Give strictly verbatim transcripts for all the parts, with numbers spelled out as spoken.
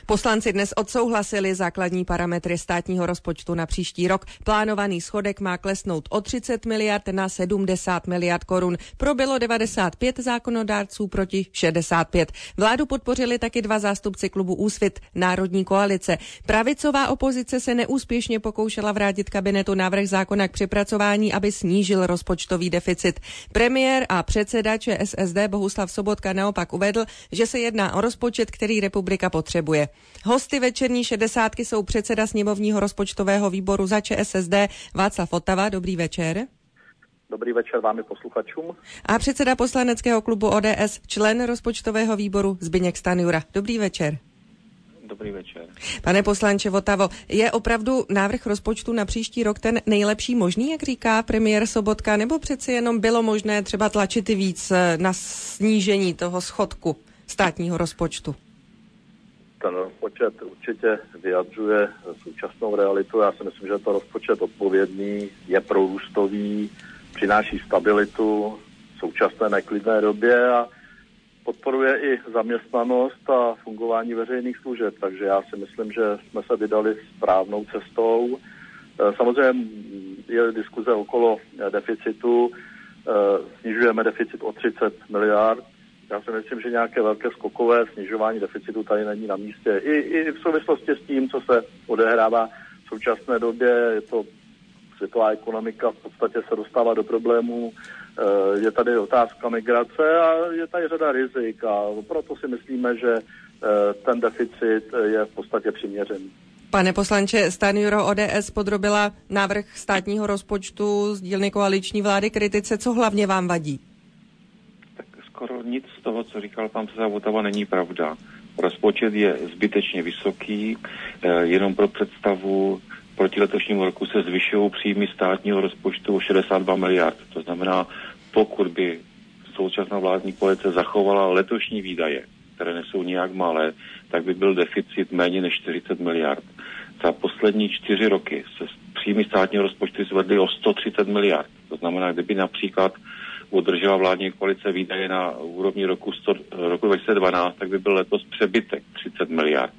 Poslanci dnes odsouhlasili základní parametry státního rozpočtu na příští rok. Plánovaný schodek má klesnout o třicet miliard na sedmdesát miliard korun. Pro bylo devadesát pět zákonodárců proti šedesát pět. Vládu podpořili taky dva zástupci klubu Úsvit Národní koalice. Pravicová opozice se neúspěšně pokoušela vrátit kabinetu návrh zákona k přepracování, aby snížil rozpočtový deficit. Premiér a předseda ČSSD Bohuslav Sobotka naopak uvedl, že se jedná o rozpočet, který republika potřebuje. Hosty večerní šedesátky jsou předseda sněmovního rozpočtového výboru za ČSSD Václav Votava. Dobrý večer. Dobrý večer vám i posluchačům. A předseda poslaneckého klubu O D S, člen rozpočtového výboru Zbyněk Stanjura. Dobrý večer. Dobrý večer. Pane poslanče Votavo, je opravdu návrh rozpočtu na příští rok ten nejlepší možný, jak říká premiér Sobotka, nebo přeci jenom bylo možné třeba tlačit i víc na snížení toho schodku státního rozpočtu? Ten rozpočet určitě vyjadřuje současnou realitu. Já si myslím, že to rozpočet odpovědný, je prorůstový, přináší stabilitu v současné neklidné době a podporuje i zaměstnanost a fungování veřejných služeb. Takže já si myslím, že jsme se vydali správnou cestou. Samozřejmě je diskuze okolo deficitu. Snižujeme deficit o třicet miliard. Já si myslím, že nějaké velké skokové snižování deficitu tady není na místě. I, i v souvislosti s tím, co se odehrává v současné době, je to světová ekonomika v podstatě se dostává do problémů. Je tady otázka migrace a je tady řada rizik a proto si myslíme, že ten deficit je v podstatě přiměřený. Pane poslanče, Stanjuro, O D S podrobila návrh státního rozpočtu z dílny koaliční vlády kritice. Co hlavně vám vadí? Tak skoro nic z toho, co říkal pan předseda Votava, není pravda. Rozpočet je zbytečně vysoký, jenom pro představu. Proti letošnímu roku se zvyšují příjmy státního rozpočtu o šedesát dva miliard. To znamená, pokud by současná vládní koalice zachovala letošní výdaje, které nejsou nijak malé, tak by byl deficit méně než čtyřicet miliard. Za poslední čtyři roky se příjmy státního rozpočtu zvedly o sto třicet miliard. To znamená, kdyby například udržela vládní koalice výdaje na úrovni roku, sto, roku dva tisíce dvanáct, tak by byl letos přebytek třicet miliard.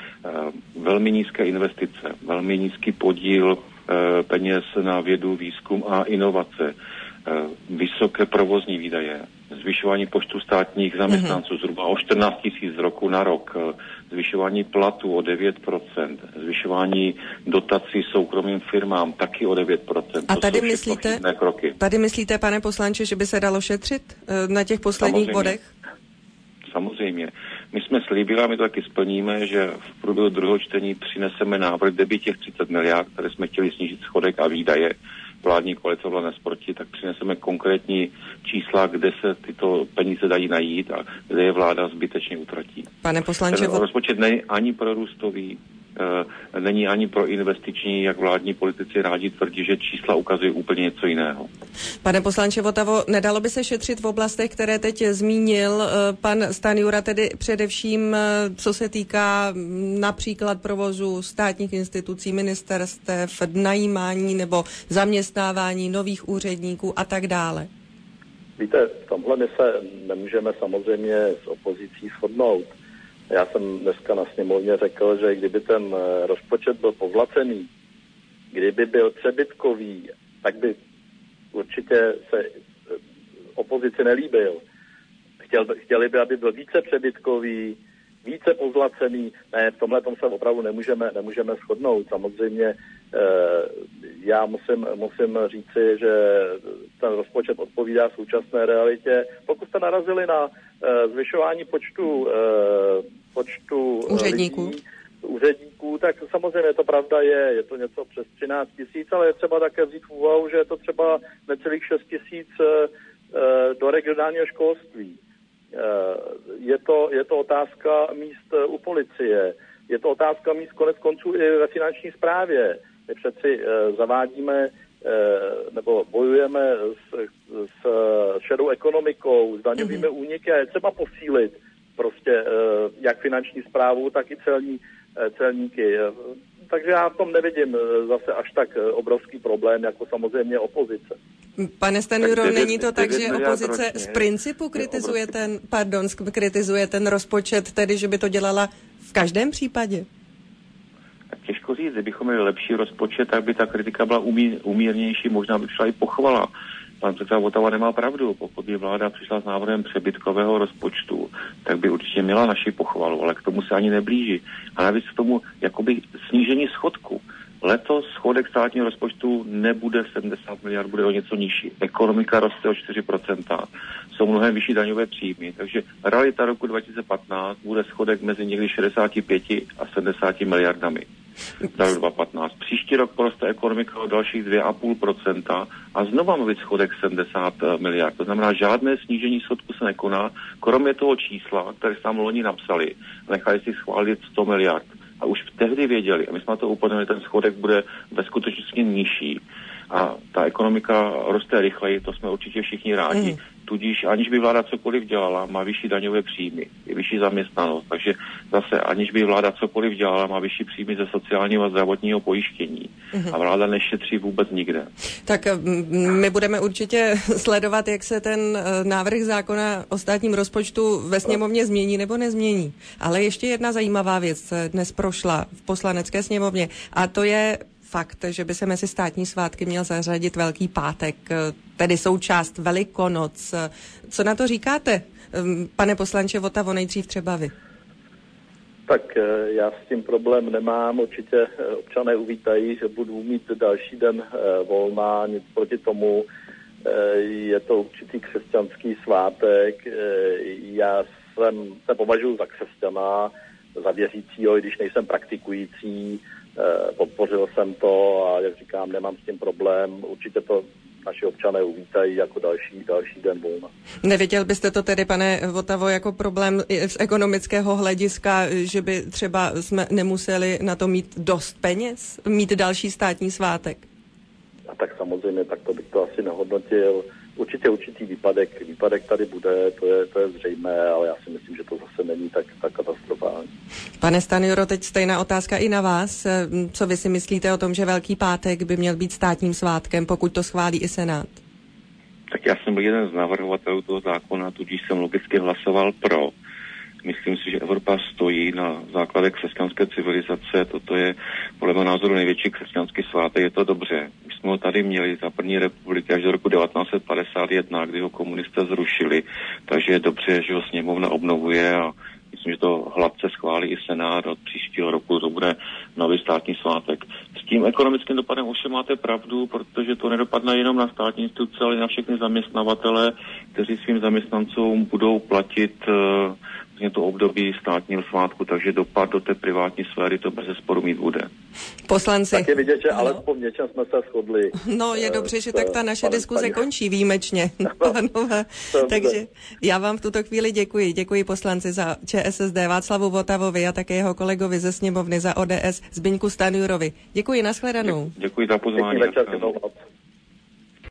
Velmi nízké investice, velmi nízký podíl e, peněz na vědu, výzkum a inovace, e, vysoké provozní výdaje, zvyšování počtu státních zaměstnanců mm-hmm. zhruba o čtrnáct tisíc z roku na rok, e, zvyšování platů o devět procent, zvyšování dotací soukromým firmám taky o devět procent. A tady myslíte, tady myslíte, pane poslanče, že by se dalo šetřit e, na těch posledních Samozřejmě. bodech? Samozřejmě. My jsme slíbili a my to taky splníme, že v průběhu druhého čtení přineseme návrh, kde by těch třicet miliard, které jsme chtěli snížit schodek a výdaje, vládní koalice byla nesproti, tak přineseme konkrétní čísla, kde se tyto peníze dají najít a kde je vláda zbytečně utratí. Pane poslanče, ten rozpočet není ani prorůstový, e, není ani pro investiční, jak vládní politici rádi tvrdí, že čísla ukazují úplně něco jiného. Pane poslanče Votavo, nedalo by se šetřit v oblastech, které teď zmínil pan Stanjura, tedy především co se týká například provozu státních institucí, ministerstev, najímání nebo zaměstnávání nových úředníků a tak dále? Víte, v tomhle my se nemůžeme samozřejmě s opozicí shodnout. Já jsem dneska na sněmovně řekl, že kdyby ten rozpočet byl povlacený, kdyby byl přebytkový, tak by určitě se opozici nelíbil. Chtěl, chtěli by, aby byl více přebytkový, více pozlacený. Ne, v tomhle tom se opravdu nemůžeme, nemůžeme shodnout. Samozřejmě eh, já musím, musím říci, že ten rozpočet odpovídá současné realitě. Pokud jste narazili na eh, zvyšování počtu, eh, počtu úředníků. lidí, úředníků, tak samozřejmě to pravda je, je to něco přes třináct tisíc, ale je třeba také vzít v úvahu, že je to třeba necelých šest tisíc do regionálního školství. Je to, je to otázka míst u policie, je to otázka míst konec konců i ve finanční správě. My přeci zavádíme nebo bojujeme s, s šedou ekonomikou, s daňovými mm-hmm. úniky a je třeba posílit prostě jak finanční správu, tak i celní celníky. Takže já v tom nevidím zase až tak obrovský problém, jako samozřejmě opozice. Pane Stanjuro, tak není to tak, že opozice z principu kritizuje ten, pardon, kritizuje ten rozpočet, tedy že by to dělala v každém případě? Tak těžko říct, kdybychom měli lepší rozpočet, tak by ta kritika byla umí, umírnější, možná by přišla i pochvala. Pan předseda Votava nemá pravdu. Pokud by vláda přišla s návrhem přebytkového rozpočtu, tak by určitě měla naši pochvalu, ale k tomu se ani neblíží. A navíc k tomu jakoby snížení schodku. Letos schodek státního rozpočtu nebude sedmdesát miliard, bude o něco nižší. Ekonomika roste o čtyři procenta. Jsou mnohem vyšší daňové příjmy. Takže realita roku dva tisíce patnáct bude schodek mezi někdy šedesát pět a sedmdesát miliardami. Za rok dva tisíce patnáct. Příští rok poroste ekonomika o dalších dvě celá pět procenta a znova mluvit schodek sedmdesát miliard. To znamená, žádné snížení schodku se nekoná, kromě toho čísla, které tam loni napsali. Nechali si schválit sto miliard. A už tehdy věděli, a my jsme to upozornili, ten schodek bude ve skutečnosti nižší. A ta ekonomika roste rychleji, to jsme určitě všichni rádi. Mm. Tudíž aniž by vláda cokoliv dělala, má vyšší daňové příjmy, je vyšší zaměstnanost. Takže zase aniž by vláda cokoliv dělala, má vyšší příjmy ze sociálního a zdravotního pojištění. Mm. A vláda nešetří vůbec nikde. Tak my budeme určitě sledovat, jak se ten návrh zákona o státním rozpočtu ve sněmovně změní nebo nezmění. Ale ještě jedna zajímavá věc dnes prošla v poslanecké sněmovně a to je fakt, že by se mezi státní svátky měl zařadit Velký pátek, tedy součást Velikonoc. Co na to říkáte, pane poslanče Votavo, nejdřív třeba vy? Tak já s tím problém nemám. Určitě občané uvítají, že budu mít další den volna, nic proti tomu. Je to určitý křesťanský svátek. Já jsem, se považuji za křesťana, za věřícího, i když nejsem praktikující. Podpořil jsem to a jak říkám, nemám s tím problém. Určitě to naši občané uvítají jako další, další den volna. Neviděl byste to tedy, pane Votavo, jako problém z ekonomického hlediska, že by třeba jsme nemuseli na to mít dost peněz, mít další státní svátek? A tak samozřejmě, tak to bych to asi nehodnotil. Určitě určitý výpadek, výpadek tady bude, to je, to je zřejmé, ale já si myslím, že to zase není tak, tak katastrofální. Pane Stanjuro, teď stejná otázka i na vás. Co vy si myslíte o tom, že Velký pátek by měl být státním svátkem, pokud to schválí i Senát? Tak já jsem byl jeden z navrhovatelů toho zákona, tudíž jsem logicky hlasoval pro. Myslím si, že Evropa stojí na základech křesťanské civilizace. Toto je podle mého názoru největší křesťanský svátek. Je to dobře. My jsme ho tady měli za první republiky až do roku devatenáct set padesát jedna, kdy ho komunisté zrušili. Takže je dobře, že ho sněmovna obnovuje a myslím, že to hladce schválí i Senát. Od příštího roku to bude nový státní svátek. S tím ekonomickým dopadem ovšem máte pravdu, protože to nedopadne jenom na státní instituce, ale na všechny zaměstnavatele, kteří svým zaměstnancům budou platit uh, to období státního svátku, takže dopad do té privátní sféry to bezesporu mít bude. Poslanci. Tak je vidět, že no. alespoň něčem jsme se shodli. No je dobře, že tak ta naše diskuze končí výjimečně. Pánové. Takže já vám v tuto chvíli děkuji. Děkuji poslanci za ČSSD Václavu Votavovi a také jeho kolegovi ze sněmovny za O D S Zbyňku Stanjurovi. Děkuji, nashledanou. Děkuji za pozvání. Děkuji večer,